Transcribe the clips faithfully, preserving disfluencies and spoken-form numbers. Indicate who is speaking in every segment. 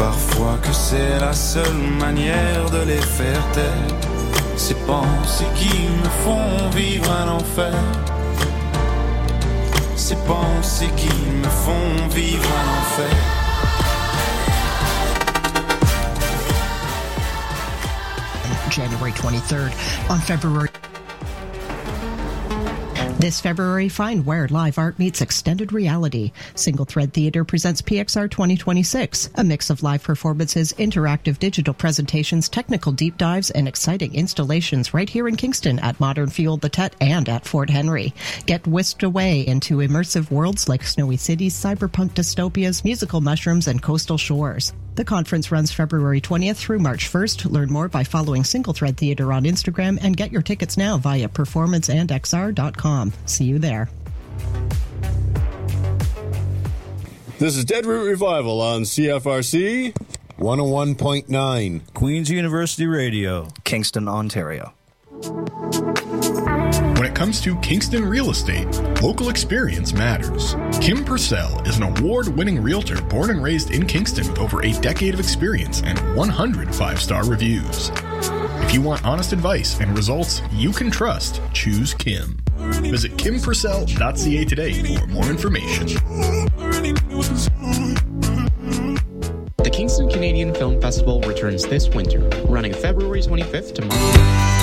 Speaker 1: parfois que c'est la seule manière de les faire taire. Ces pensées qui me font vivre un enfer. Ces pensées qui me font vivre un enfer.
Speaker 2: January twenty-third. On February This February, find where live art meets extended reality. Single Thread Theater presents P X R twenty twenty-six, a mix of live performances, interactive digital presentations, technical deep dives, and exciting installations right here in Kingston at Modern Fuel the Tet and at Fort Henry. Get whisked away into immersive worlds like snowy cities, cyberpunk dystopias, musical mushrooms, and coastal shores. The conference runs February twentieth through March first. Learn more by following Single Thread Theater on Instagram and get your tickets now via performance and x r dot com. See you there.
Speaker 3: This is Deadroot Revival on C F R C one oh one point nine.
Speaker 4: Queen's University Radio,
Speaker 5: Kingston, Ontario.
Speaker 6: When it comes to Kingston real estate, local experience matters. Kim Purcell is an award-winning realtor born and raised in Kingston with over a decade of experience and one hundred five-star reviews. If you want honest advice and results you can trust, choose Kim. Visit kim purcell dot c a today for more information.
Speaker 7: The Kingston Canadian Film Festival returns this winter, running February twenty-fifth to March.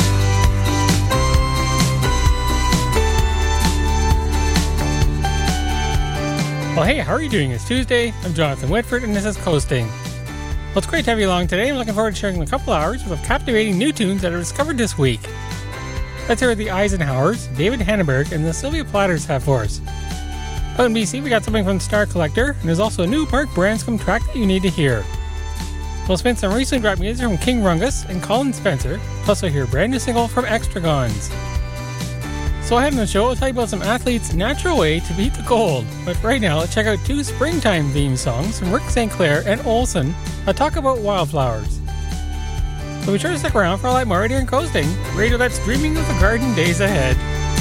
Speaker 8: Well, hey, how are you doing? It's Tuesday. I'm Jonathan Whitford, and this is Coasting. Well, it's great to have you along today. I'm looking forward to sharing a couple hours of captivating new tunes that I discovered this week. Let's hear what the Eisenhowers, David Hanneberg, and the Sylvia Platters have for us. Out in B C, we got something from Star Collector, and there's also a new Mark Branscombe track that you need to hear. We'll spin some recent rap music from King Rungus and Colin Spencer, plus we'll hear a brand new single from Extragons. So ahead in the show, I'll tell you about some athletes' natural way to beat the cold. But right now, let's check out two springtime theme songs from Rick Saint Clair and Olsen that talk about wildflowers. So be sure to stick around for a lot more right here in Coasting, radio that's dreaming of the garden days ahead.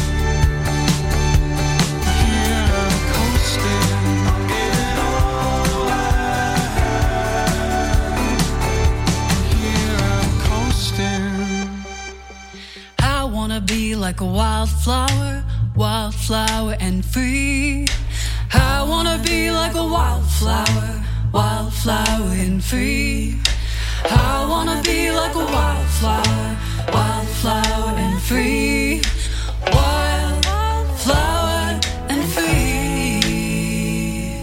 Speaker 9: Be like a wildflower, wildflower and free. I wanna be like a wildflower, wildflower and free. I wanna be like a wildflower, wildflower and free. Wildflower and free.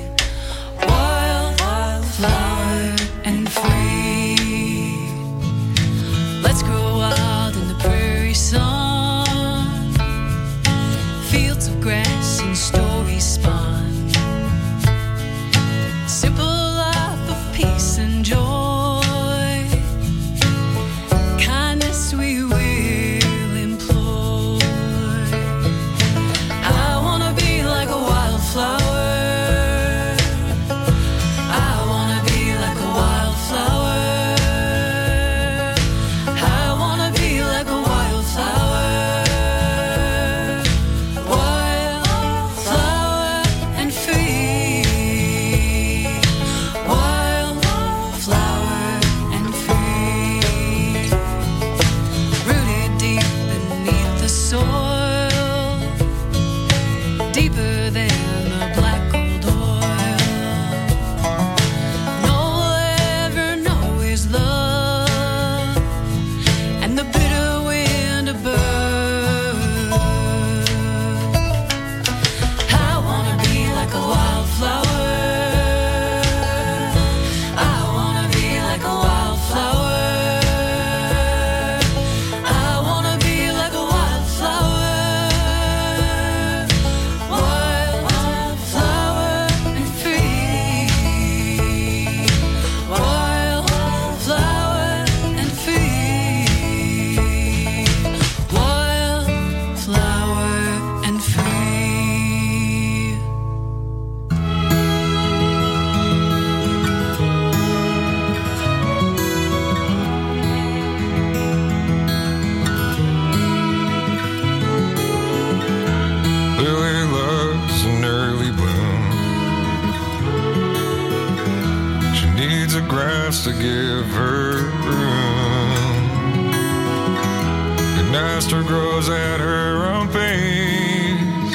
Speaker 9: Wildflower and free. Let's grow wild in the prairie sun. Fields of grass and stories spun. Simple life of peace and joy. Kindness we will implore.
Speaker 5: has to give her room. An aster grows at her own pace.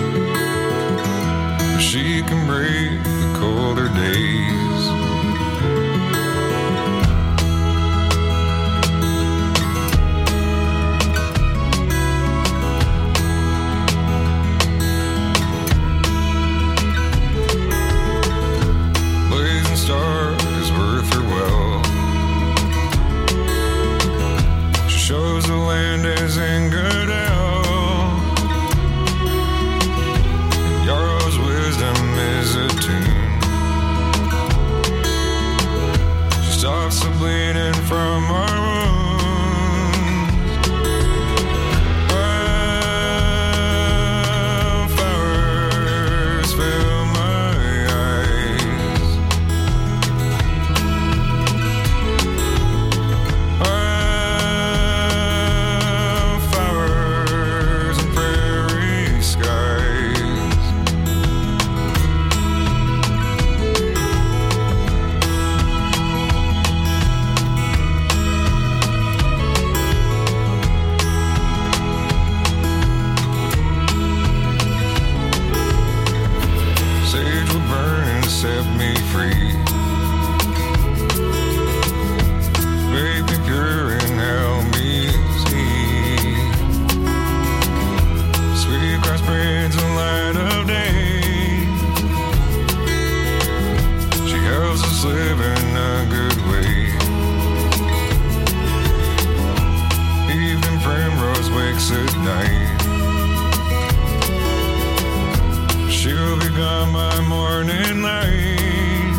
Speaker 5: She can brave the colder days. Blazing star is worth her well. She shows the land as in good health. Yarrow's wisdom is a tune. She stops the bleeding from our wounds. Wildflowers fill my eyes. Wildflowers and prairie skies. Sage will burn and set me free. Make me pure and help me see. Sweet grass spreads the light of day. She helps us live in a good way. Evening primrose wakes at night. She'll become my morning light.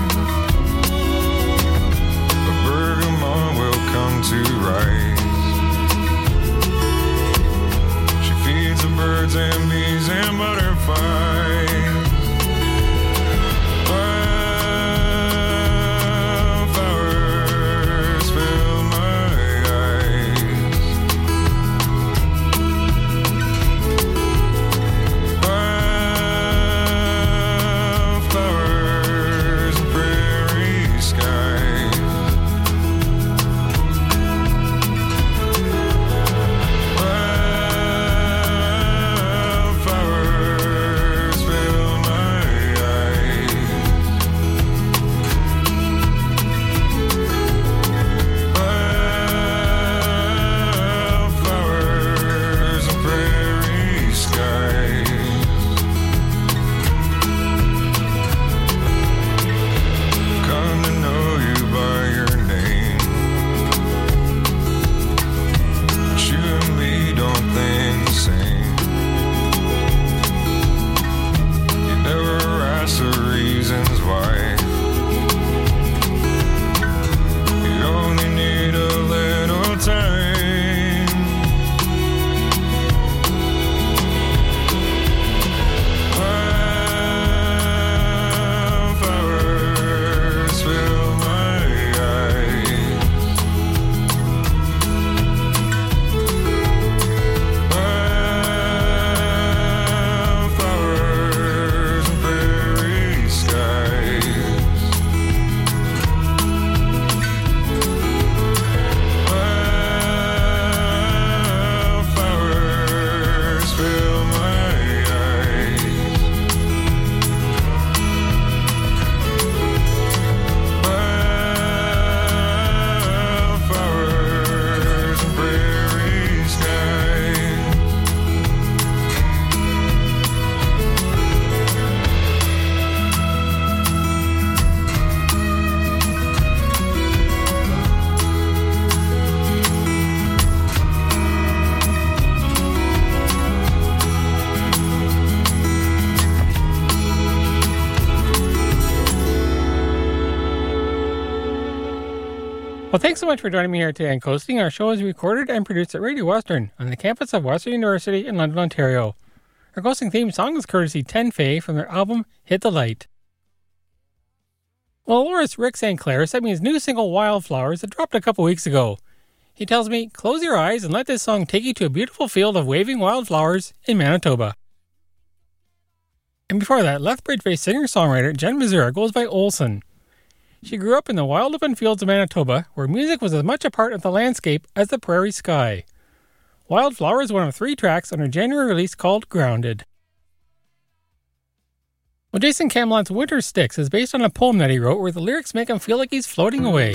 Speaker 5: A bergamot will come to rise. She feeds the birds and bees and butterflies. Wildflowers fill my eyes. Wildflowers and prairie skies. Wildflowers fill my eyes. Wildflowers and prairie skies. Come to know you by your name. But you and me don't think the same. You never ask the reasons why. You only need a little time. Wildflowers fill my eyes. Wildflowers and prairie skies. Wildflowers fill my eyes. Wildflowers and prairie skies.
Speaker 8: Well, thanks so much for joining me here today on Coasting. Our show is recorded and produced at Radio Western on the campus of Western University in London, Ontario. Our Coasting theme song is courtesy ten Fay from their album Hit the Light. Well, Loris Rick Saint Clair sent me his new single Wildflowers that dropped a couple weeks ago. He tells me, close your eyes and let this song take you to a beautiful field of waving wildflowers in Manitoba. And before that, Lethbridge-based singer-songwriter Jen Mazur goes by Olsen. She grew up in the wild open fields of Manitoba, where music was as much a part of the landscape as the prairie sky. Wildflower is one of three tracks on her January release called Grounded. Well, Jason Camelot's Winter Sticks is based on a poem that he wrote where the lyrics make him feel like he's floating away.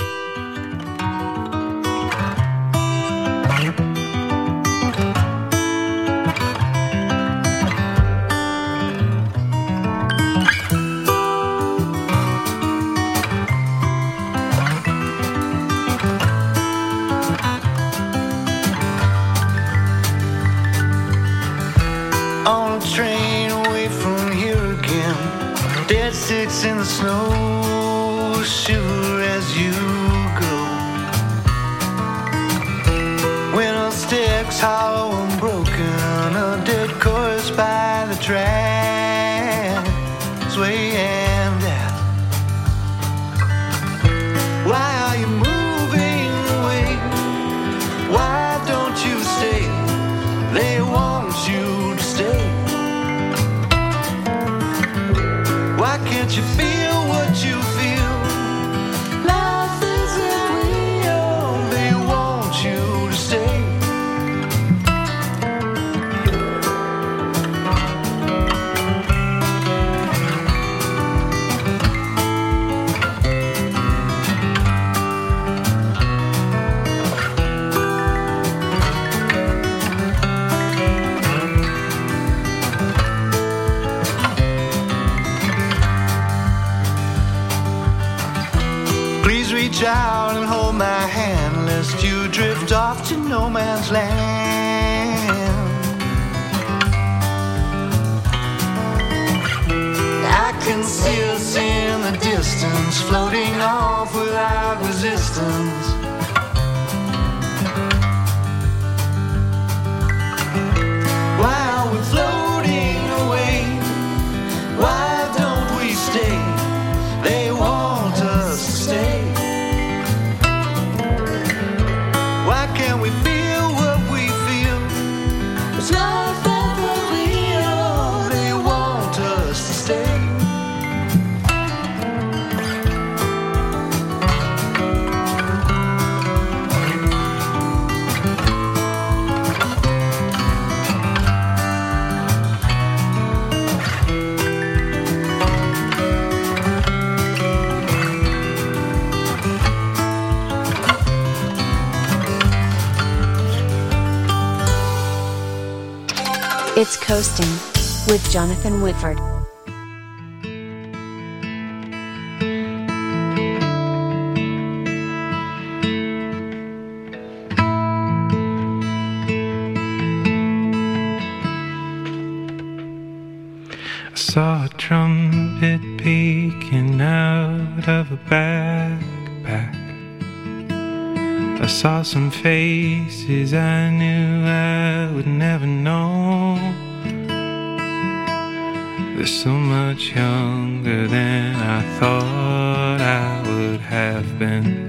Speaker 1: On a train away from here again, dead sticks in the snow, shiver as you go. Winter sticks hollow and broken, a dead course by the track, swaying down. Why are you moving away? Why don't you stay? They want you to stay. Why can't you feel what you feel? Life isn't real. They want you to stay. Please reach out and hold my hand, lest you drift off to no man's land. I can see us in the distance, floating off without resistance. While we're floating away, why don't we stay? They want us to stay. Why can't we feel what we feel? It's life ever real. They want us to stay.
Speaker 10: It's Coasting with Jonathan Whitford.
Speaker 11: I saw a trumpet peeking out of a backpack. I saw some faces I knew I would never know. They're so much younger than I thought I would have been.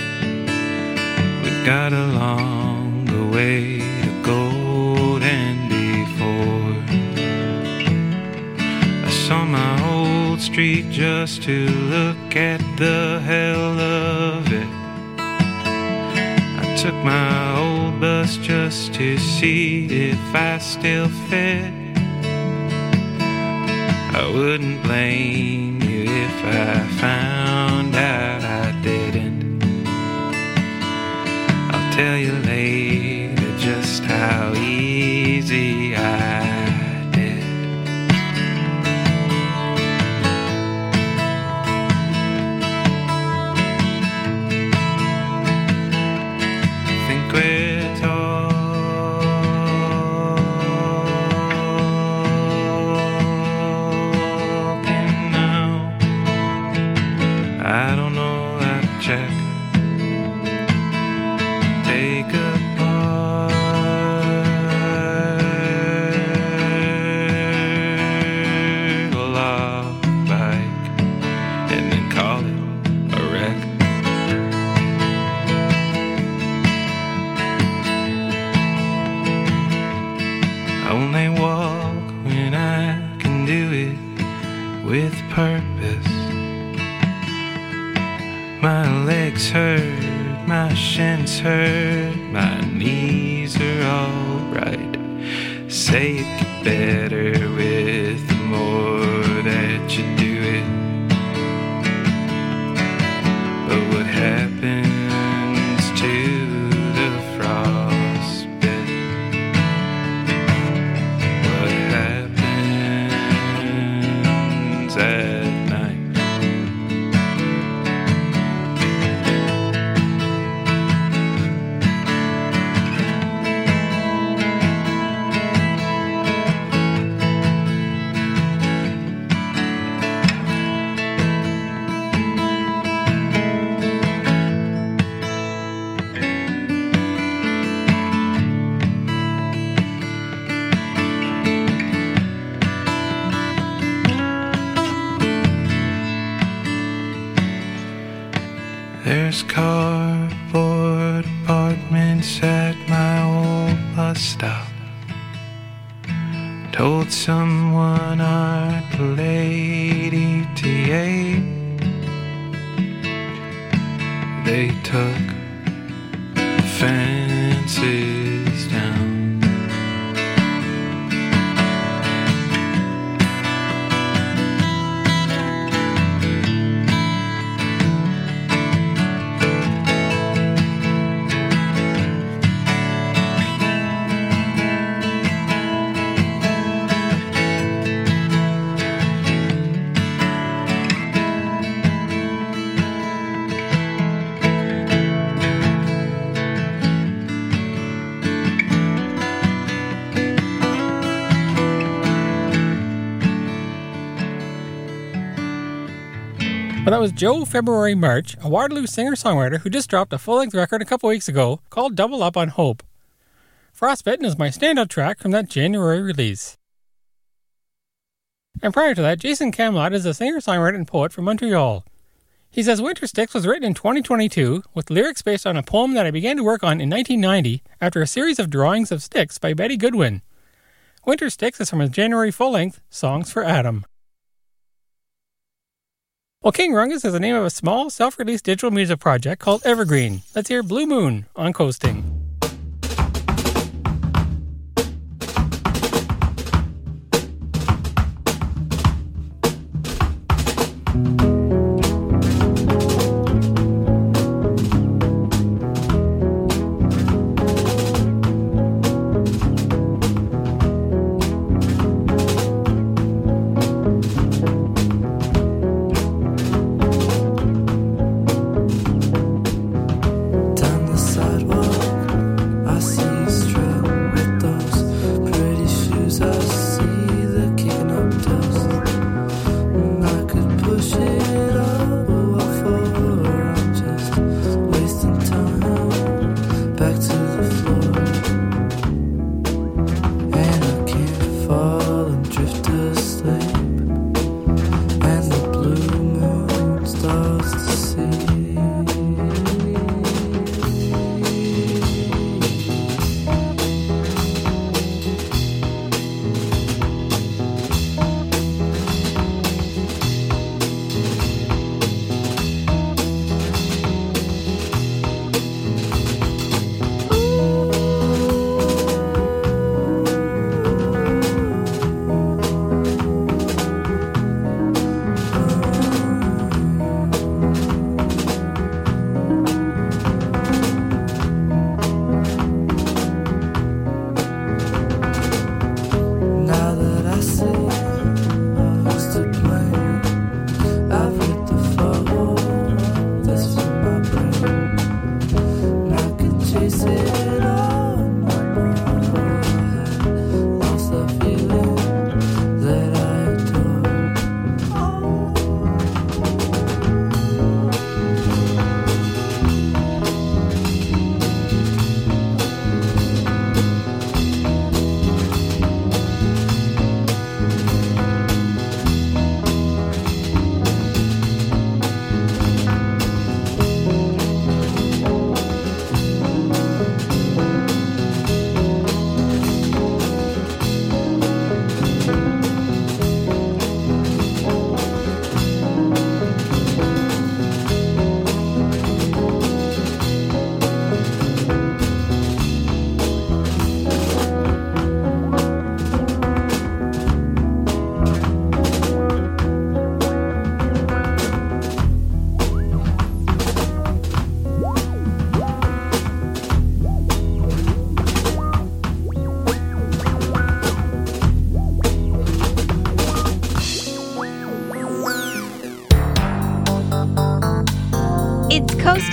Speaker 11: We've got a longer way to go than before. I saw my old street just to look at the hell of it. Took my old bus just to see if I still fit. I wouldn't blame you if I found out I didn't. I'll tell you later just how easy I did. We're talking now. I don't know that check. Take apart a log bike and then call it a wreck. I only walk when I can do it with purpose. hurt, my shins hurt, my knees are alright. Say it get better with the more that you do it. But what happens to the frostbit? What happens at night? There's cardboard apartments at my old bus stop. Told someone I'd played E T A. They took the fences down.
Speaker 8: Well, that was Joe February March, a Waterloo singer-songwriter who just dropped a full-length record a couple weeks ago called Double Up on Hope. Frostbitten is my standout track from that January release. And prior to that, Jason Camelot is a singer-songwriter and poet from Montreal. He says Winter Sticks was written in twenty twenty-two with lyrics based on a poem that I began to work on in nineteen ninety after a series of drawings of sticks by Betty Goodwin. Winter Sticks is from his January full-length, Songs for Adam. Well, King Rungus is the name of a small, self-released digital music project called Evergreen. Let's hear Blue Moon on Coasting.
Speaker 1: Down the sidewalk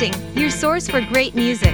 Speaker 12: Coasting, your source for great music.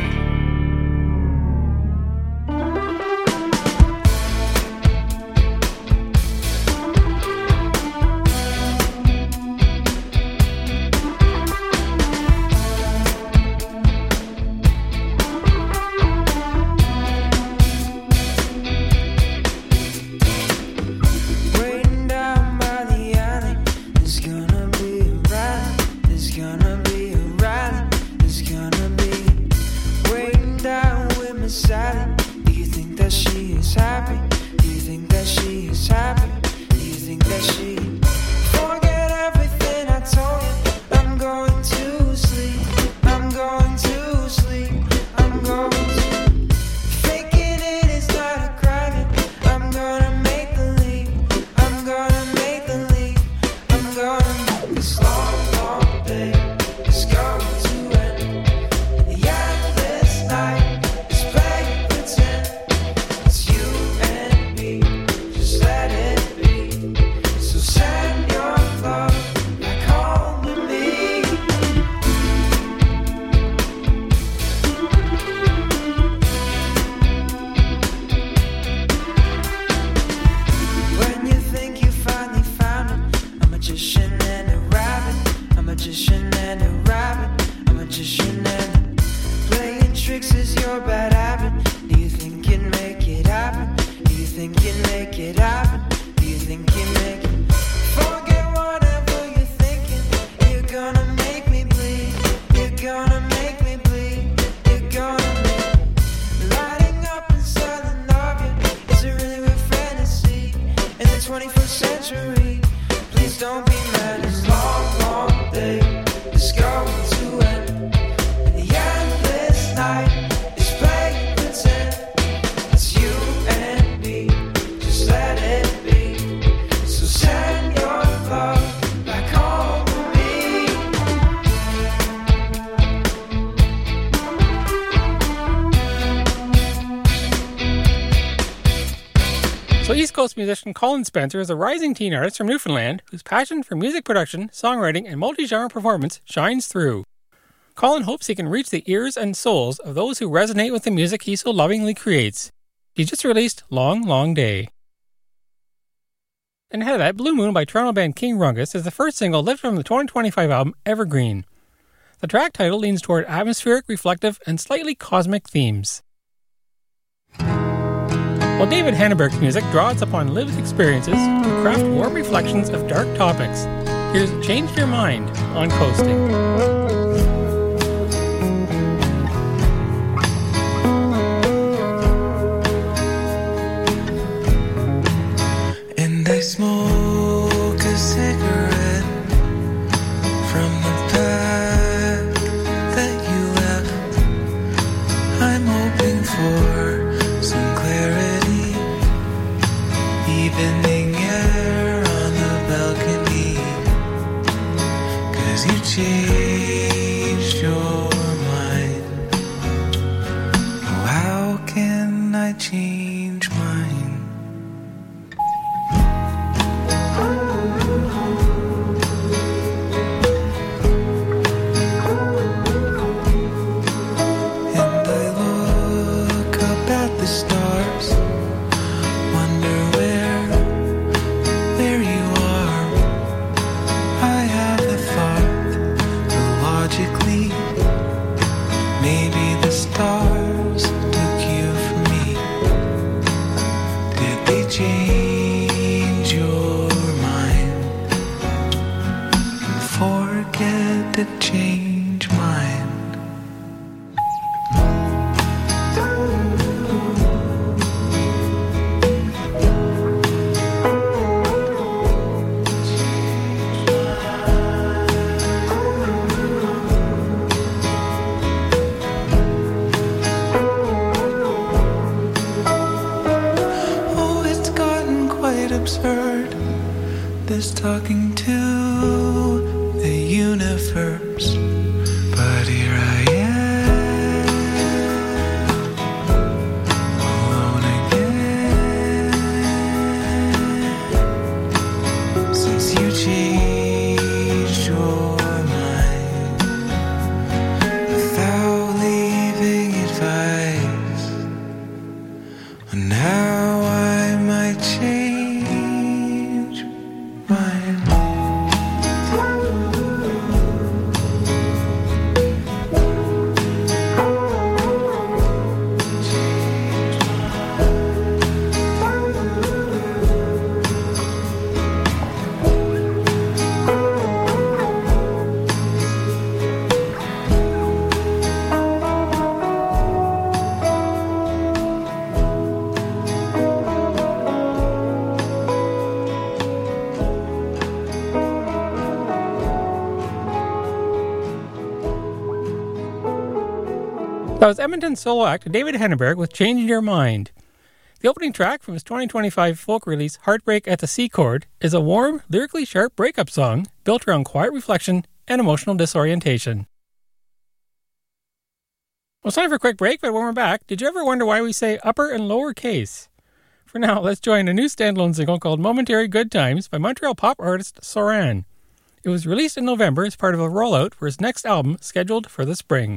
Speaker 8: East Coast musician Colin Spencer is a rising teen artist from Newfoundland whose passion for music production, songwriting, and multi-genre performance shines through. Colin hopes he can reach the ears and souls of those who resonate with the music he so lovingly creates. He just released Long, Long Day. And ahead of that, Blue Moon by Toronto band King Rungus is the first single lifted from the twenty twenty-five album Evergreen. The track title leans toward atmospheric, reflective, and slightly cosmic themes. While David Hannenberg's music draws upon lived experiences to craft warm reflections of dark topics, here's Change Your Mind on Coasting.
Speaker 13: And I smoke a cigarette from the path that you left. I'm hoping for some clarity, evening air on the balcony, 'cause you changed your mind. Oh, how can I change mine? Talking to the universe, but here I am, alone again. Since you changed your mind, the
Speaker 8: That was Edmonton solo act David Henneberg with Changing Your Mind. The opening track from his twenty twenty-five folk release Heartbreak at the C Chord is a warm, lyrically sharp breakup song built around quiet reflection and emotional disorientation. Well, it's time for a quick break, but when we're back, did you ever wonder why we say upper and lower case? For now, let's join a new standalone single called Momentary Good Times by Montreal pop artist Soran. It was released in November as part of a rollout for his next album scheduled for the spring.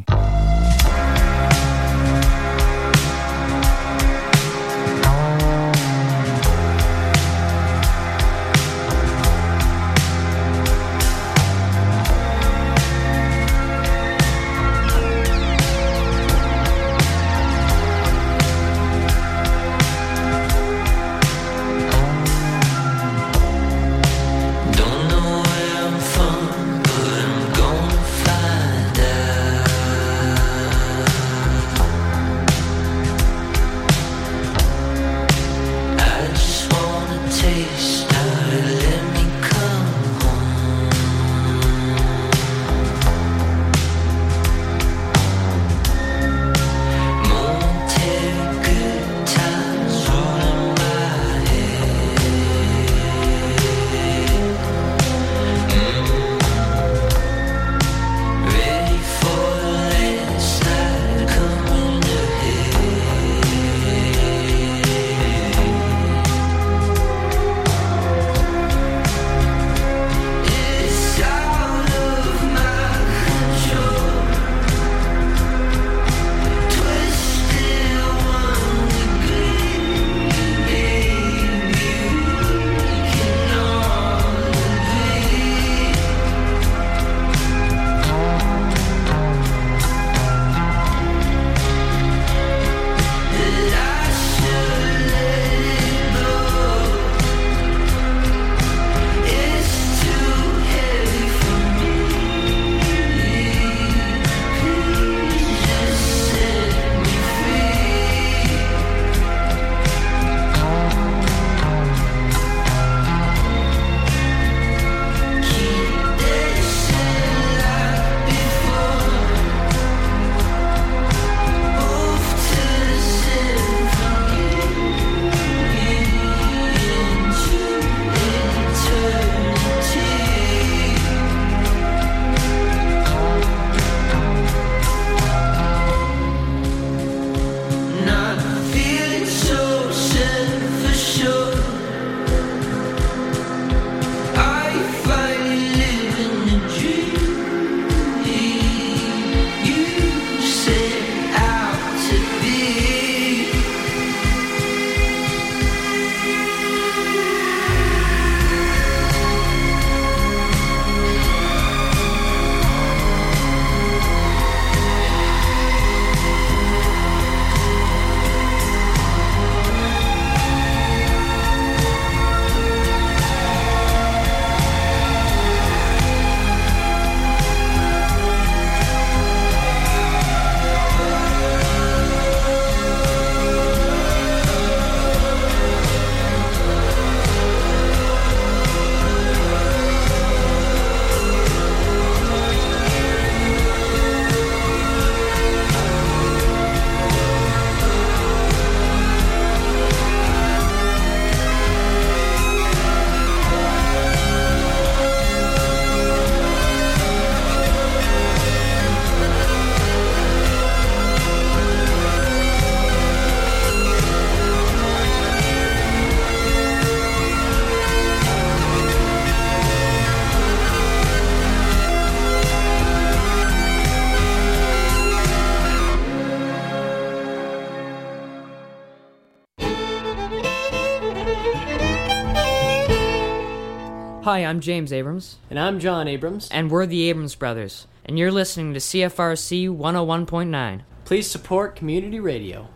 Speaker 14: Hi, I'm James Abrams.
Speaker 15: And I'm John Abrams.
Speaker 14: And we're the Abrams Brothers. And you're listening to C F R C one oh one point nine.
Speaker 15: Please support community radio.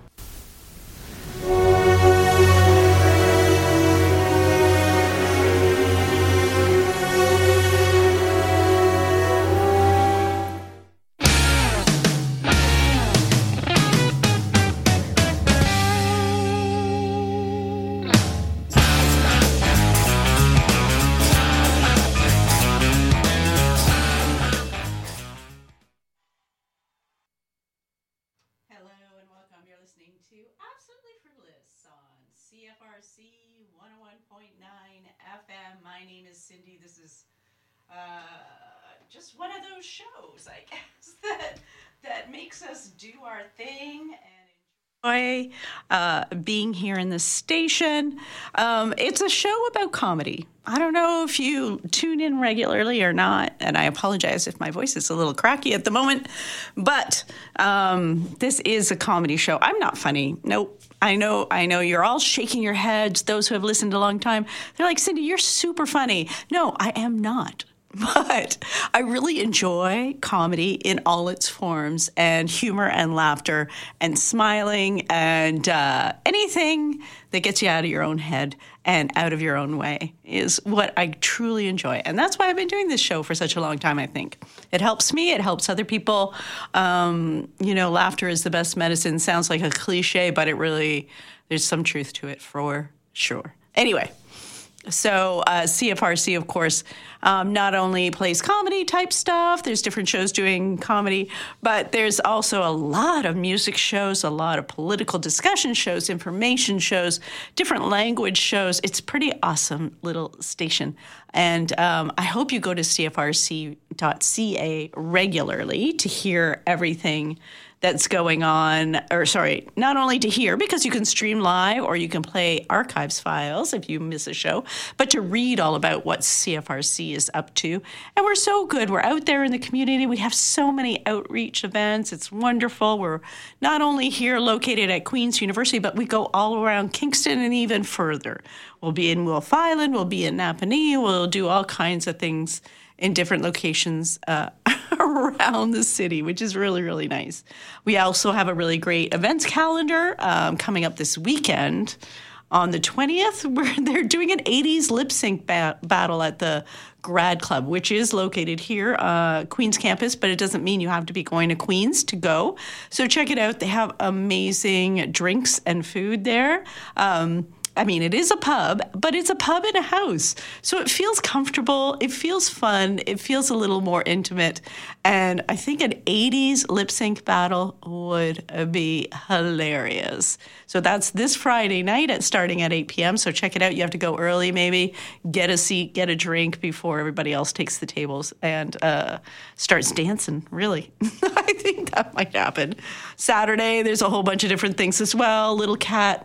Speaker 16: listening to Absolutely Frivolous on C F R C one oh one point nine F M. My name is Cindy. This is uh, just one of those shows, I guess, that that makes us do our thing and enjoy uh, being here in the station. Um, it's a show about comedy. I don't know if you tune in regularly or not, and I apologize if my voice is a little cracky at the moment, but um, this is a comedy show. I'm not funny. Nope. I know, I know you're all shaking your heads, those who have listened a long time. They're like, Cindy, you're super funny. No, I am not. But I really enjoy comedy in all its forms, and humor and laughter and smiling and uh, anything that gets you out of your own head and out of your own way is what I truly enjoy. And that's why I've been doing this show for such a long time, I think. It helps me. It helps other people. Um, you know, laughter is the best medicine. Sounds like a cliche, but it really, there's some truth to it for sure. Anyway. So uh, C F R C, of course, um, not only plays comedy type stuff, there's different shows doing comedy, but there's also a lot of music shows, a lot of political discussion shows, information shows, different language shows. It's a pretty awesome little station. And um, I hope you go to C F R C dot C A regularly to hear everything that's going on, or sorry, not only to hear, because you can stream live or you can play archives files if you miss a show, but to read all about what C F R C is up to. And we're so good. We're out there in the community. We have so many outreach events. It's wonderful. We're not only here located at Queen's University, but we go all around Kingston and even further. We'll be in Wolfe Island. We'll be in Napanee. We'll do all kinds of things in different locations uh, around the city, which is really, really nice. We also have a really great events calendar um, coming up this weekend on the twentieth, where they're doing an eighties lip sync ba- battle at the Grad Club, which is located here, uh, Queens campus, but it doesn't mean you have to be going to Queens to go. So check it out. They have amazing drinks and food there. Um, I mean, it is a pub, but it's a pub in a house. So it feels comfortable. It feels fun. It feels a little more intimate. And I think an eighties lip sync battle would be hilarious. So that's this Friday night at starting at eight p.m. So check it out. You have to go early, maybe get a seat, get a drink before everybody else takes the tables and uh, starts dancing, really. I think that might happen. Saturday, there's a whole bunch of different things as well. Little Cat,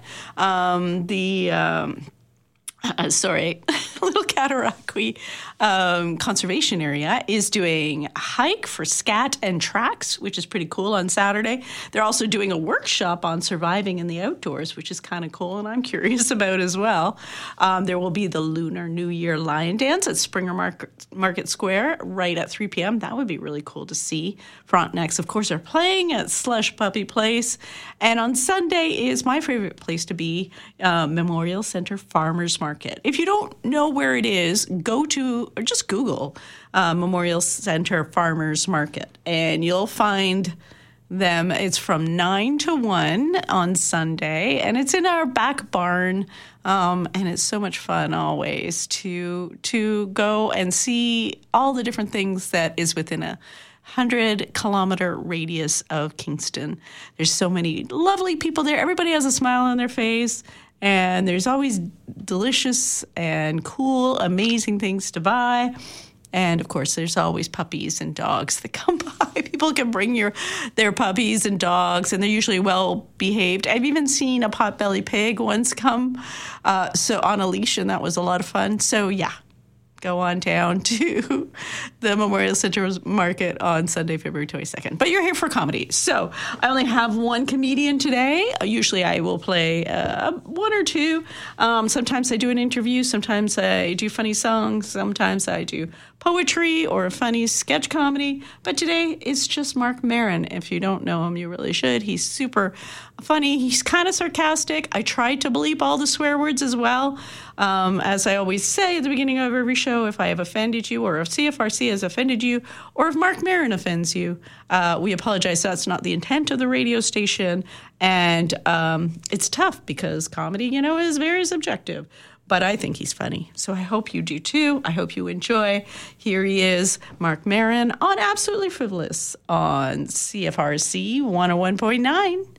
Speaker 16: um, the... Um, Uh, sorry, Little Cataraqui um, Conservation Area is doing a hike for scat and tracks, which is pretty cool on Saturday. They're also doing a workshop on surviving in the outdoors, which is kind of cool, and I'm curious about as well. Um, there will be the Lunar New Year Lion Dance at Springer Market, Market Square right at three p.m. That would be really cool to see. Frontenacs, of course, are playing at Slush Puppy Place. And on Sunday is my favorite place to be, uh, Memorial Center Farmers Market. If you don't know where it is, go to, or just Google uh, Memorial Center Farmers Market, and you'll find them. It's from nine to one on Sunday, and it's in our back barn, um, and it's so much fun always to to go and see all the different things that is within a hundred kilometer radius of Kingston. There's so many lovely people there. Everybody has a smile on their face. And there's always delicious and cool, amazing things to buy. And, of course, there's always puppies and dogs that come by. People can bring your their puppies and dogs, and they're usually well-behaved. I've even seen a potbelly pig once come uh, so on a leash, and that was a lot of fun. So, yeah. Go on down to the Memorial Center Market on Sunday, February twenty-second. But you're here for comedy. So I only have one comedian today. Usually I will play uh, one or two. Um, sometimes I do an interview. Sometimes I do funny songs. Sometimes I do poetry or a funny sketch comedy. But today it's just Mark Maron. If you don't know him, you really should. He's super funny. He's kind of sarcastic. I tried to bleep all the swear words as well. Um, as I always say at the beginning of every show, if I have offended you, or if C F R C has offended you, or if Mark Maron offends you, uh, we apologize. That's not the intent of the radio station. And um, it's tough because comedy, you know, is very subjective. But I think he's funny. So I hope you do too. I hope you enjoy. Here he is, Mark Maron, on Absolutely Frivolous on C F R C one oh one point nine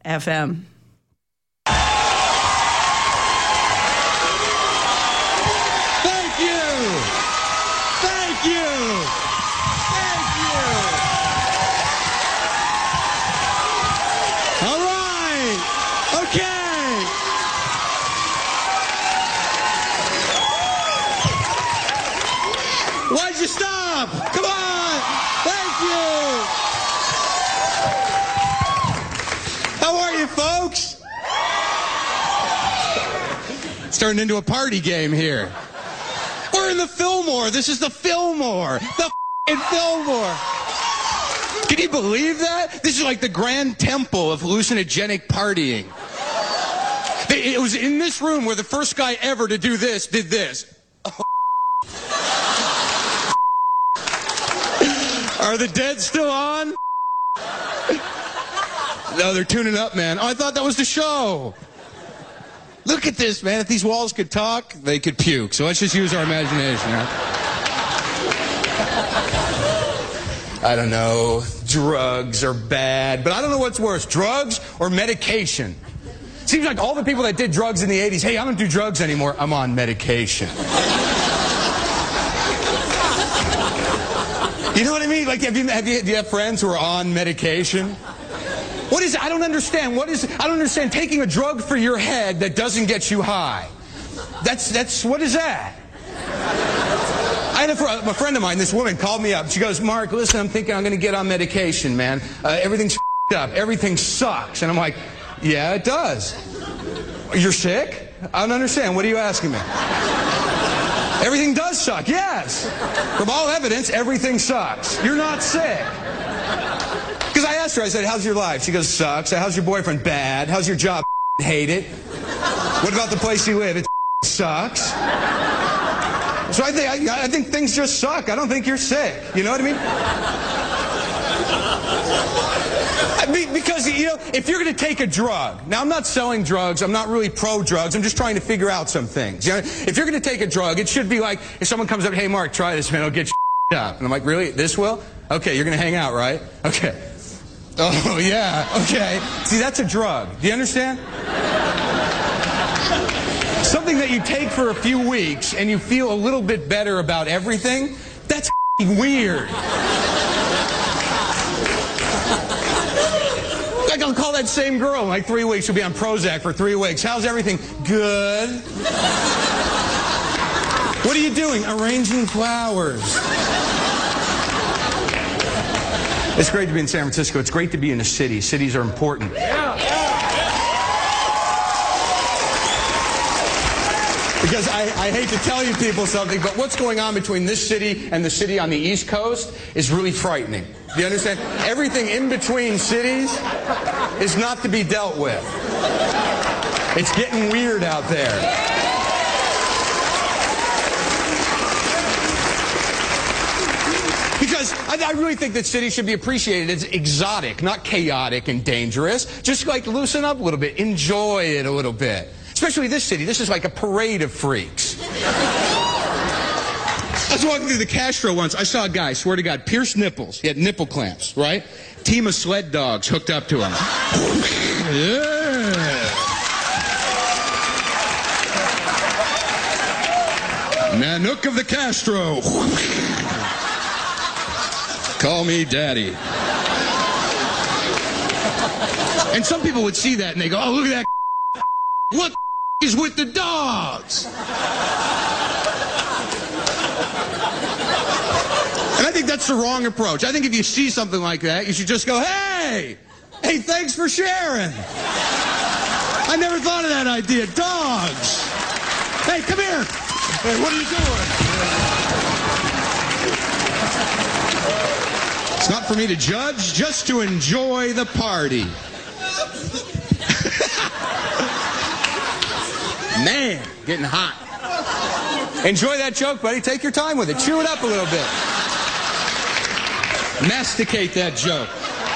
Speaker 16: F M.
Speaker 17: Thank you! Thank you! Thank you! All right! Okay! Why'd you stop? Come on! Thank you! How are you, folks? It's turned into a party game here. We're in the Fillmore. This is the Fillmore. The f***ing Fillmore. Can you believe that? This is like the grand temple of hallucinogenic partying. It was in this room where the first guy ever to do this did this. Are the Dead still on? No, they're tuning up, man. Oh, I thought that was the show. Look at this, man. If these walls could talk, they could puke. So let's just use our imagination. Huh? I don't know. Drugs are bad. But I don't know what's worse, drugs or medication. Seems like all the people that did drugs in the eighties, hey, I don't do drugs anymore. I'm on medication. You know what I mean? Like, have you, have you, do you have friends who are on medication? What is it? I don't understand. What is it? I don't understand taking a drug for your head that doesn't get you high. That's, that's, what is that? I had a, fr a friend of mine, this woman, called me up. She goes, Mark, listen, I'm thinking I'm going to get on medication, man. Uh, everything's up. Everything sucks. And I'm like, yeah, it does. You're sick? I don't understand. What are you asking me? Everything does suck, yes. From all evidence, everything sucks. You're not sick. Because I asked her, I said, how's your life? She goes, sucks. I said, how's your boyfriend? Bad. How's your job? Hate it. What about the place you live? It sucks. So I think, I, I think things just suck. I don't think you're sick. You know what I mean? I mean, because, you know, if you're going to take a drug, now I'm not selling drugs, I'm not really pro-drugs, I'm just trying to figure out some things. You know, if you're going to take a drug, it should be like, if someone comes up, hey, Mark, try this, man, it'll get you up. And I'm like, really? This will? Okay, you're going to hang out, right? Okay. Oh, yeah, okay. See, that's a drug. Do you understand? Something that you take for a few weeks and you feel a little bit better about everything, that's weird. Like, I'll call that same girl in like three weeks. She'll be on Prozac for three weeks. How's everything? Good. What are you doing? Arranging flowers. It's great to be in San Francisco. It's great to be in a city. Cities are important. Yeah, yeah. Because I, I hate to tell you people something, but what's going on between this city and the city on the East Coast is really frightening. Do you understand? Everything in between cities is not to be dealt with. It's getting weird out there. Because I, I really think that cities should be appreciated as exotic, not chaotic and dangerous. Just like loosen up a little bit, enjoy it a little bit. Especially this city. This is like a parade of freaks. I was walking through the Castro once. I saw a guy, swear to God, pierced nipples. He had nipple clamps, right? Team of sled dogs hooked up to him. Yeah. Nanook of the Castro. Call me daddy. And some people would see that and they go, oh, look at that. What is with the dogs? And I think that's the wrong approach. I think if you see something like that, you should just go, hey, hey, thanks for sharing. I never thought of that idea. Dogs. Hey, come here. Hey, what are you doing? It's not for me to judge, just to enjoy the party. Man, getting hot. Enjoy that joke, buddy. Take your time with it. Chew it up a little bit. Masticate that joke.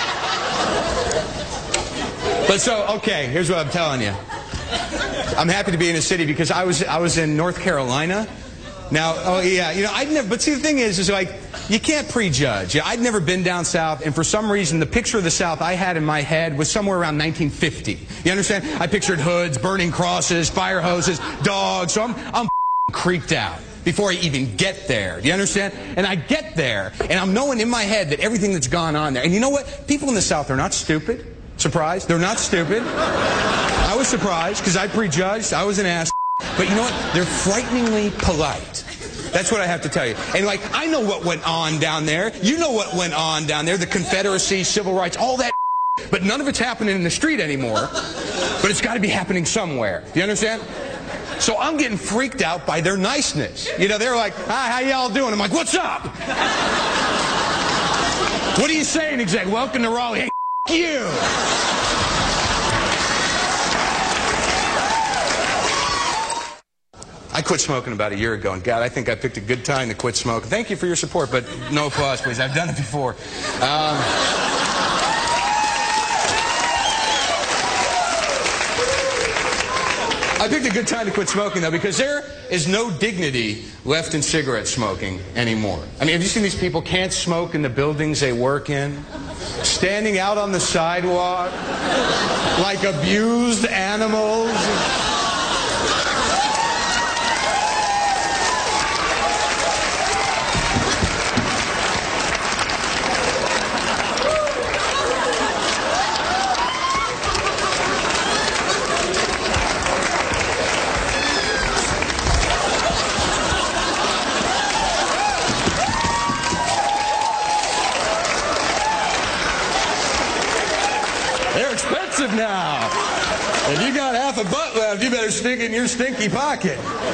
Speaker 17: But so, okay, here's what I'm telling you. I'm happy to be in a city because I was I was in North Carolina Now, oh yeah, you know, I'd never, but see the thing is, is like, you can't prejudge. Yeah, I'd never been down south, and for some reason, the picture of the South I had in my head was somewhere around nineteen fifty. You understand? I pictured hoods, burning crosses, fire hoses, dogs, so I'm, I'm creeped out before I even get there. Do you understand? And I get there, and I'm knowing in my head that everything that's gone on there, and you know what? People in the South are not stupid. Surprised? They're not stupid. I was surprised, because I prejudged. I was an ass. But you know what? They're frighteningly polite. That's what I have to tell you. And like, I know what went on down there. You know what went on down there. The Confederacy, civil rights, all that. But none of it's happening in the street anymore. But it's got to be happening somewhere. Do you understand? So I'm getting freaked out by their niceness. You know, they're like, hi, how y'all doing? I'm like, what's up? What are you saying exactly? Welcome to Raleigh. Hey, f*** you. I quit smoking about a year ago, and God, I think I picked a good time to quit smoking. Thank you for your support, but no applause, please. I've done it before. Um, I picked a good time to quit smoking, though, because there is no dignity left in cigarette smoking anymore. I mean, have you seen these people can't smoke in the buildings they work in? Standing out on the sidewalk like abused animals. Now, if you got half a butt left, you better stick it in your stinky pocket.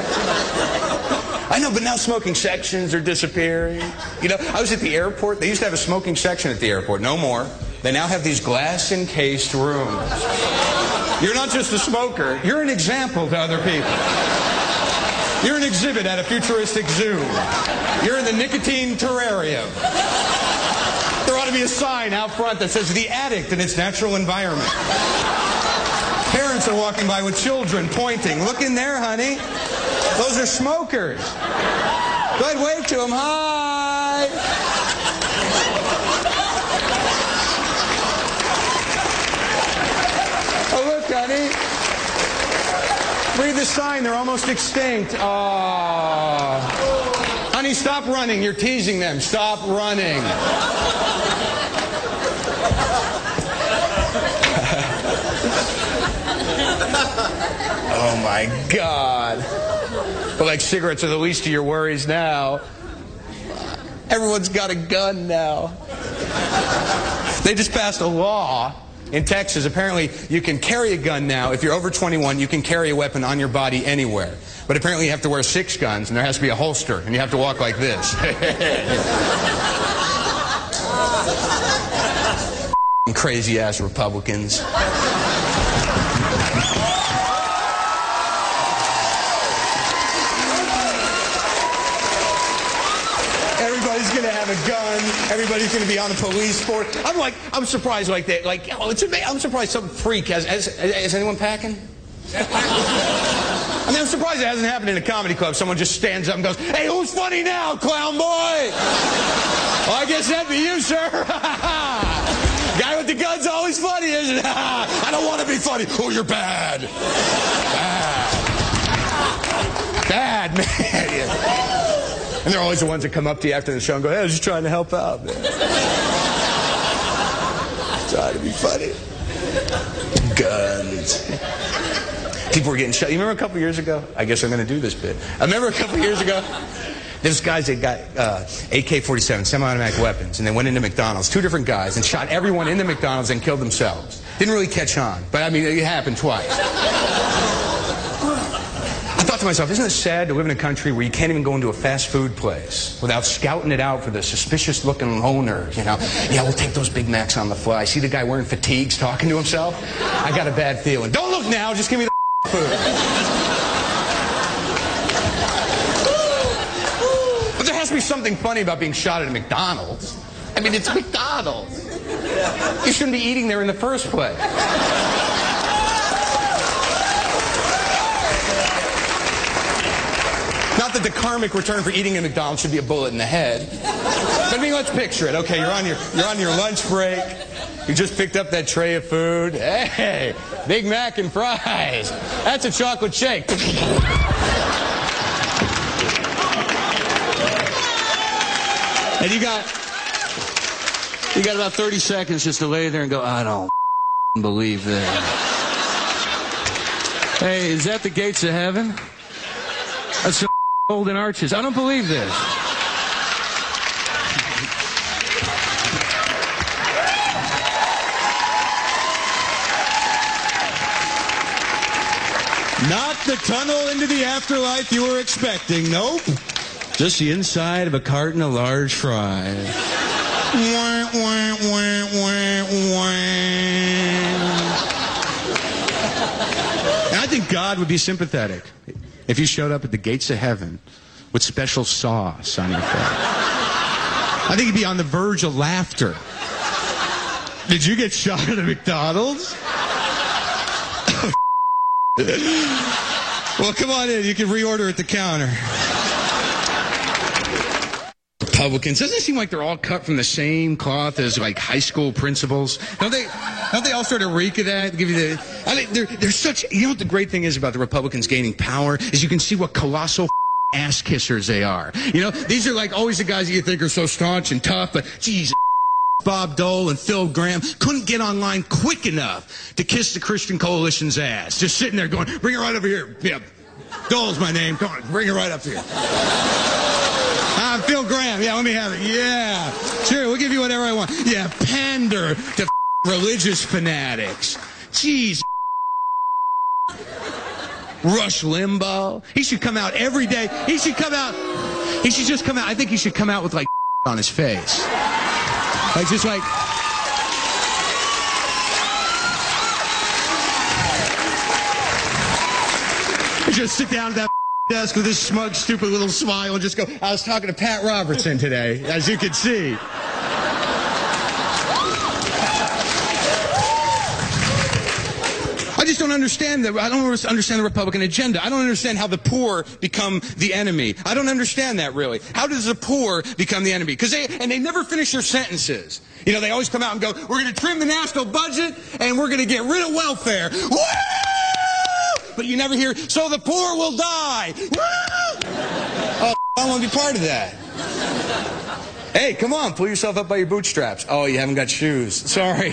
Speaker 17: I know, but now smoking sections are disappearing. You know, I was at the airport. They used to have a smoking section at the airport. No more. They now have these glass-encased rooms. You're not just a smoker. You're an example to other people. You're an exhibit at a futuristic zoo. You're in the nicotine terrarium. There ought to be a sign out front that says the addict in its natural environment. Parents are walking by with children pointing. Look in there, honey. Those are smokers. Go ahead, wave to them. Hi. Oh, look, honey. Read the sign. They're almost extinct. Oh. Honey, stop running. You're teasing them. Stop running. Oh, my God. But like cigarettes are the least of your worries now. Everyone's got a gun now. They just passed a law in Texas. Apparently, you can carry a gun now. If you're over twenty-one, you can carry a weapon on your body anywhere. But apparently you have to wear six guns, and there has to be a holster, and you have to walk like this. Crazy-ass Republicans. Everybody's going to have a gun. Everybody's going to be on a police force. I'm like, I'm surprised like that. Like, oh, it's amazing. I'm surprised some freak has, has, is anyone packing? I mean, I'm surprised it hasn't happened in a comedy club. Someone just stands up and goes, hey, who's funny now, clown boy? Well, I guess that'd be you, sir. Guy with the gun's always funny, isn't it? I don't want to be funny. Oh, you're bad. Bad. Bad, man. And they're always the ones that come up to you after the show and go, hey, I was just trying to help out, man. Trying to be funny. Guns. People were getting shot. You remember a couple years ago? I guess I'm going to do this bit. I remember a couple years ago, there's guys that got uh, A K forty-seven, semi-automatic weapons, and they went into McDonald's, two different guys, and shot everyone in the McDonald's and killed themselves. Didn't really catch on, but I mean, it happened twice. I thought to myself, isn't it sad to live in a country where you can't even go into a fast food place without scouting it out for the suspicious-looking owner, you know? Yeah, we'll take those Big Macs on the fly. See the guy wearing fatigues talking to himself? I got a bad feeling. Don't look now, just give me the food. But there has to be something funny about being shot at a McDonald's. I mean, it's McDonald's. You shouldn't be eating there in the first place. Not that the karmic return for eating at McDonald's should be a bullet in the head. But I mean, let's picture it. Okay, you're on your you're on your lunch break. You just picked up that tray of food. Hey, Big Mac and fries. That's a chocolate shake. And you got you got about thirty seconds just to lay there and go, I don't believe this. Hey, is that the gates of heaven? That's some golden arches. I don't believe this.
Speaker 18: Not the tunnel into the afterlife you were expecting. Nope. Just the inside of a carton of large fries. Wah, wah, wah, wah, wah. And I think God would be sympathetic if you showed up at the gates of heaven with special sauce on your face. I think he'd be on the verge of laughter. Did you get shot at a McDonald's? Well, come on in. You can reorder at the counter. Republicans, doesn't it seem like they're all cut from the same cloth as like high school principals? Don't they? Don't they all sort of reek of that? Give you the. I mean, they're they're such. You know what the great thing is about the Republicans gaining power is you can see what colossal ass kissers they are. You know, these are like always the guys that you think are so staunch and tough, but geez, Bob Dole and Phil Graham couldn't get online quick enough to kiss the Christian Coalition's ass. Just sitting there going, bring it right over here. Yeah, Dole's my name. Come on, bring it right up here. I'm Phil Graham. Yeah, let me have it. Yeah, sure, we'll give you whatever I want. Yeah, pander to religious fanatics. Jeez. Rush Limbaugh. He should come out every day. He should come out. He should just come out. I think he should come out with like on his face. Like just like. Just sit down at that desk with this smug, stupid little smile and just go, I was talking to Pat Robertson today, as you can see. I just don't understand that. I don't understand the Republican agenda. I don't understand how the poor become the enemy. I don't understand that, really. How does the poor become the enemy? Because they, and they never finish their sentences. You know, they always come out and go, we're going to trim the national budget and we're going to get rid of welfare. Woo! But you never hear, so the poor will die. Woo! Oh, I want to be part of that. Hey, come on, pull yourself up by your bootstraps. Oh, you haven't got shoes. Sorry.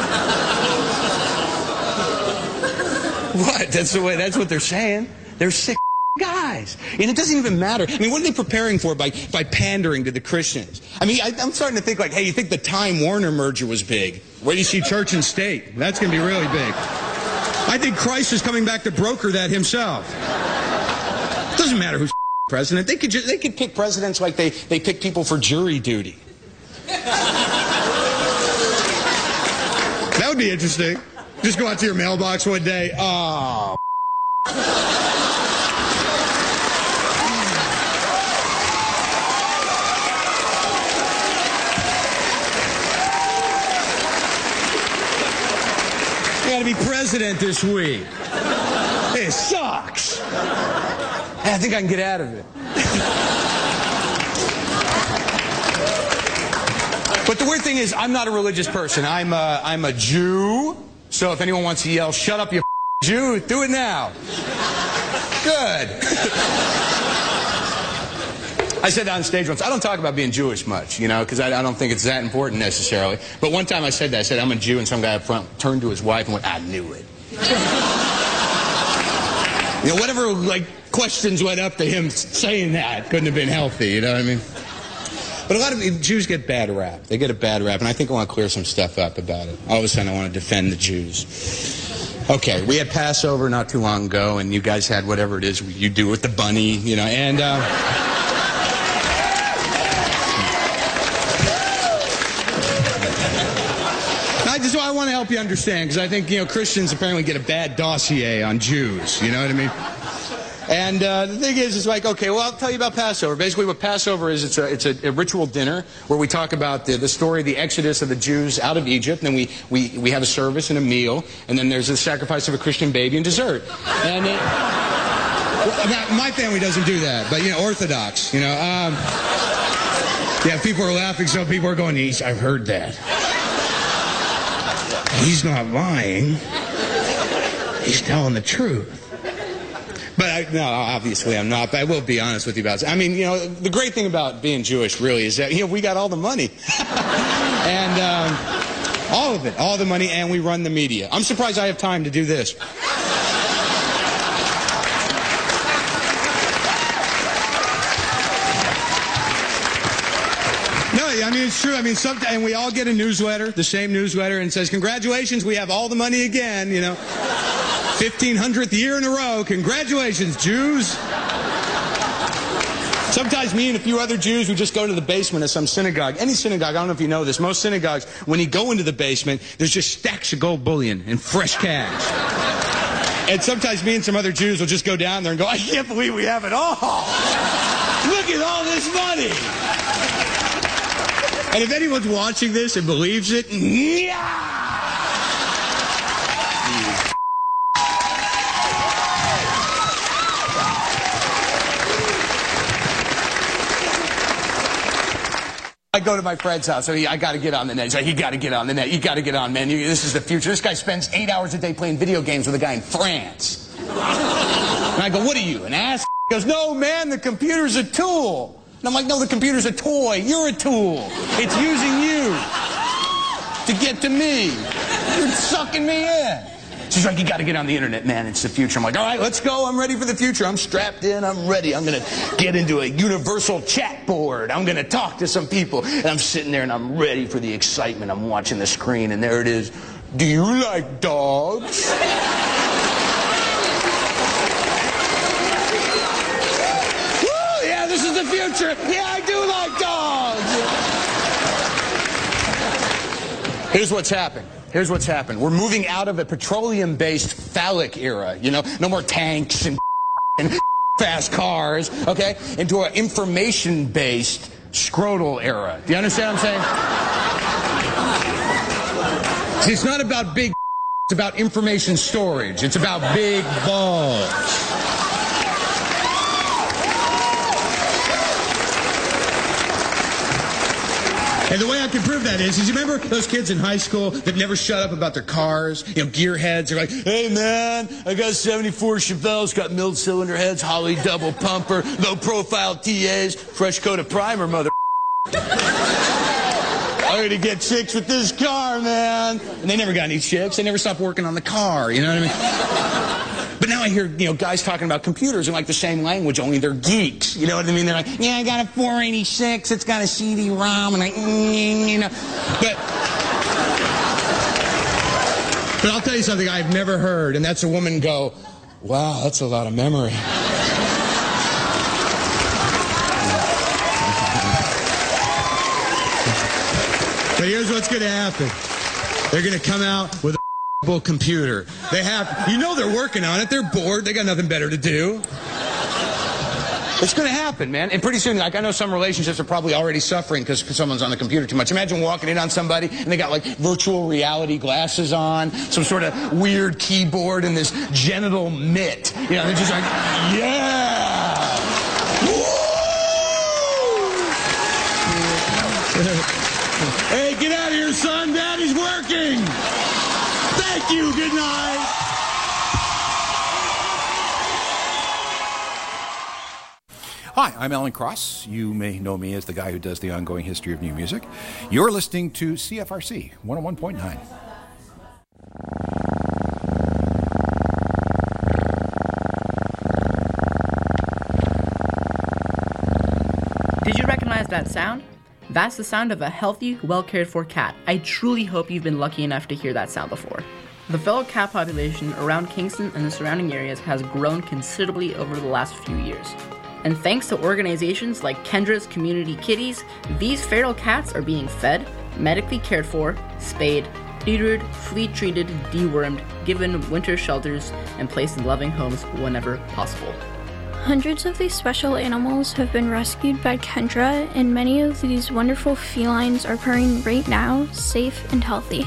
Speaker 18: What? That's the way. That's what they're saying. They're sick guys, and it doesn't even matter. I mean, what are they preparing for by by pandering to the Christians? I mean, I, I'm starting to think like, hey, you think the Time Warner merger was big? Where do you see church and state? That's going to be really big. I think Christ is coming back to broker that himself. It doesn't matter who's president. They could just, they could pick presidents like they they pick people for jury duty. That would be interesting. Just go out to your mailbox one day. Oh. You gotta be president this week. It sucks. Hey, I think I can get out of it. But the weird thing is, I'm not a religious person. I'm a, I'm a Jew. So if anyone wants to yell, shut up, you Jew, do it now. Good. I said that on stage once. I don't talk about being Jewish much, you know, because I, I don't think it's that important necessarily. But one time I said that. I said, I'm a Jew, and some guy up front turned to his wife and went, I knew it. You know, whatever, like, questions went up to him saying that couldn't have been healthy, you know what I mean? But a lot of Jews get bad rap. They get a bad rap, and I think I want to clear some stuff up about it. All of a sudden, I want to defend the Jews. Okay, we had Passover not too long ago, and you guys had whatever it is you do with the bunny, you know, and... Uh, I just I want to help you understand, because I think, you know, Christians apparently get a bad dossier on Jews, you know what I mean? And uh, the thing is, it's like, okay, well, I'll tell you about Passover. Basically, what Passover is, it's a, it's a, a ritual dinner where we talk about the, the story of the exodus of the Jews out of Egypt. And then we, we, we have a service and a meal. And then there's the sacrifice of a Christian baby and dessert. And it, Well, my family doesn't do that, but, you know, Orthodox, you know. Um, yeah, people are laughing, so people are going, He's, I've heard that. He's not lying. He's telling the truth. But, I, no, obviously I'm not, but I will be honest with you about it. I mean, you know, the great thing about being Jewish, really, is that, you know, we got all the money. and um, all of it, all the money, and we run the media. I'm surprised I have time to do this. I mean, it's true. I mean, sometimes, and we all get a newsletter, the same newsletter, and says, congratulations, we have all the money again, you know. fifteen hundredth year in a row. Congratulations, Jews. Sometimes me and a few other Jews would just go to the basement of some synagogue. Any synagogue, I don't know if you know this, most synagogues, when you go into the basement, there's just stacks of gold bullion and fresh cash. And sometimes me and some other Jews will just go down there and go, I can't believe we have it all. Look at all this money. And if anyone's watching this and believes it, yeah! I go to my friend's house, so he, I got to get on the net. He's like, you got to get on the net. You got to get on, man. You, this is the future. This guy spends eight hours a day playing video games with a guy in France. And I go, what are you, an ass? He goes, no, man, the computer's a tool. And I'm like, no, the computer's a toy. You're a tool. It's using you to get to me. You're sucking me in. She's like, you got to get on the internet, man. It's the future. I'm like, all right, let's go. I'm ready for the future. I'm strapped in. I'm ready. I'm going to get into a universal chat board. I'm going to talk to some people. And I'm sitting there, and I'm ready for the excitement. I'm watching the screen, and there it is. Do you like dogs? This is the future. Yeah, I do like dogs. Here's what's happened. Here's what's happened. We're moving out of a petroleum-based phallic era, you know, no more tanks and, and fast cars, okay, into an information-based scrotal era. Do you understand what I'm saying? See, it's not about big, it's about information storage. It's about big balls. And the way I can prove that is, is you remember those kids in high school that never shut up about their cars? You know, gearheads. They're like, hey, man, I got seventy-four Chevelles, got milled cylinder heads, Holly double pumper, low-profile T As, fresh coat of primer, mother... I'm going to get chicks with this car, man. And they never got any chicks. They never stopped working on the car, you know what I mean? But now I hear, you know, guys talking about computers in like the same language, only they're geeks. You know what I mean? They're like, yeah, I got a four eighty-six, it's got a C D ROM, and I, mm, you know. But, but I'll tell you something I've never heard, and that's a woman go, wow, that's a lot of memory. But here's what's going to happen. They're going to come out with a computer. They have, you know they're working on it. They're bored. They got nothing better to do. It's going to happen, man. And pretty soon, like, I know some relationships are probably already suffering because someone's on the computer too much. Imagine walking in on somebody and they got, like, virtual reality glasses on, some sort of weird keyboard and this genital mitt. You know, they're just like, yeah! Hey, get out of here, son. Daddy's working. Thank you. Good night.
Speaker 19: Hi, I'm Alan Cross. You may know me as the guy who does the ongoing history of new music. You're listening to C F R C one oh one point nine.
Speaker 20: Did you recognize that sound? That's the sound of a healthy, well-cared-for cat. I truly hope you've been lucky enough to hear that sound before. The feral cat population around Kingston and the surrounding areas has grown considerably over the last few years. And thanks to organizations like Kendra's Community Kitties, these feral cats are being fed, medically cared for, spayed, neutered, flea-treated, dewormed, given winter shelters, and placed in loving homes whenever possible.
Speaker 21: Hundreds of these special animals have been rescued by Kendra, and many of these wonderful felines are purring right now, safe and healthy.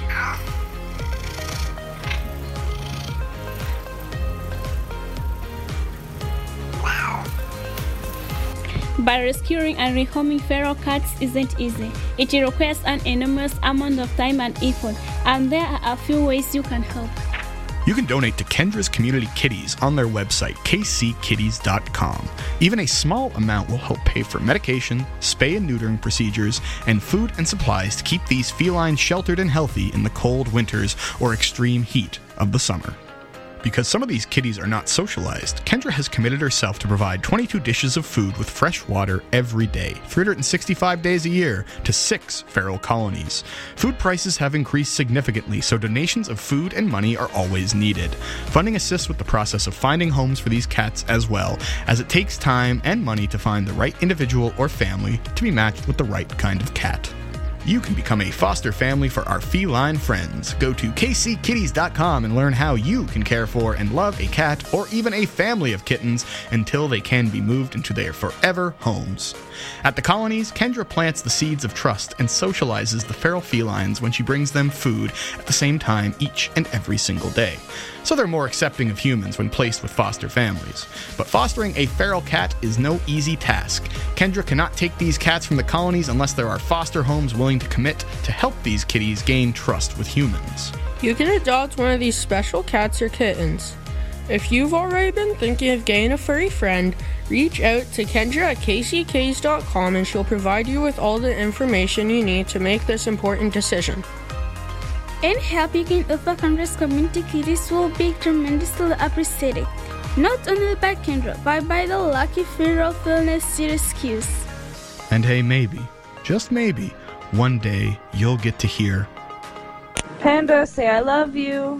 Speaker 2: But rescuing and rehoming feral cats isn't easy. It requires an enormous amount of time and effort, and there are a few ways you can help.
Speaker 6: You can donate to Kendra's Community Kitties on their website, k c kitties dot com. Even a small amount will help pay for medication, spay and neutering procedures, and food and supplies to keep these felines sheltered and healthy in the cold winters or extreme heat of the summer. Because some of these kitties are not socialized, Kendra has committed herself to provide twenty-two dishes of food with fresh water every day, three hundred sixty-five days a year, to six feral colonies. Food prices have increased significantly, so donations of food and money are always needed. Funding assists with the process of finding homes for these cats as well, as it takes time and money to find the right individual or family to be matched with the right kind of cat. You can become a foster family for our feline friends. Go to k c kitties dot com and learn how you can care for and love a cat or even a family of kittens until they can be moved into their forever homes. At the colonies, Kendra plants the seeds of trust and socializes the feral felines when she brings them food at the same time each and every single day. So they're more accepting of humans when placed with foster families. But fostering a feral cat is no easy task. Kendra cannot take these cats from the colonies unless there are foster homes willing to commit to help these kitties gain trust with humans.
Speaker 22: You can adopt one of these special cats or kittens. If you've already been thinking of getting a furry friend, reach out to Kendra at k c kitties dot com and she'll provide you with all the information you need to make this important decision.
Speaker 2: And helping other Kendra's community kitties will be tremendously appreciated, not only by Kendra, but by the lucky feral felinist she rescues.
Speaker 6: And hey, maybe, just maybe, one day you'll get to hear
Speaker 23: Panda, say I love you.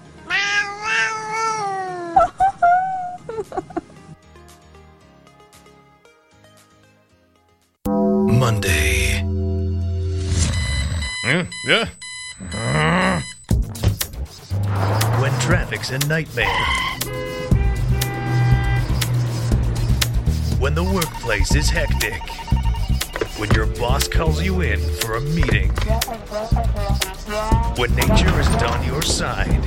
Speaker 24: Monday.
Speaker 25: Yeah, yeah.
Speaker 24: When traffic's a nightmare. When the workplace is hectic. When your boss calls you in for a meeting. When nature isn't on your side.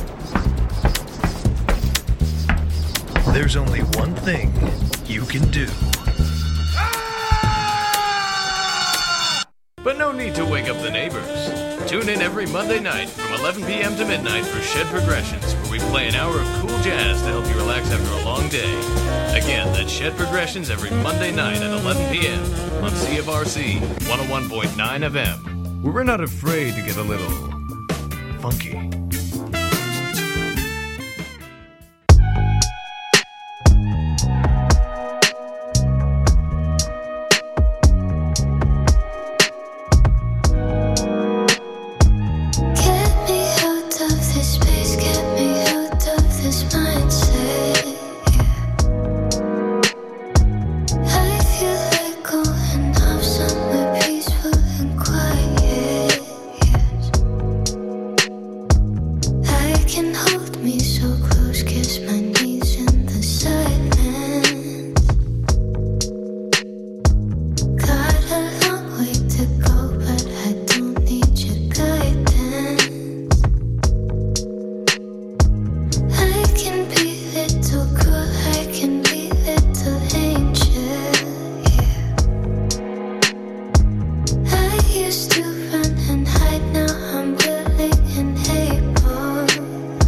Speaker 24: There's only one thing you can do.
Speaker 26: But no need to wake up the neighbors. Tune in every Monday night from eleven p.m. to midnight for Shed Progressions, where we play an hour of cool jazz to help you relax after a long day. Again, that's Shed Progressions every Monday night at eleven p.m. on C F R C one oh one point nine F M, where we're not afraid to get a little funky.
Speaker 27: Can hold me so close, kiss my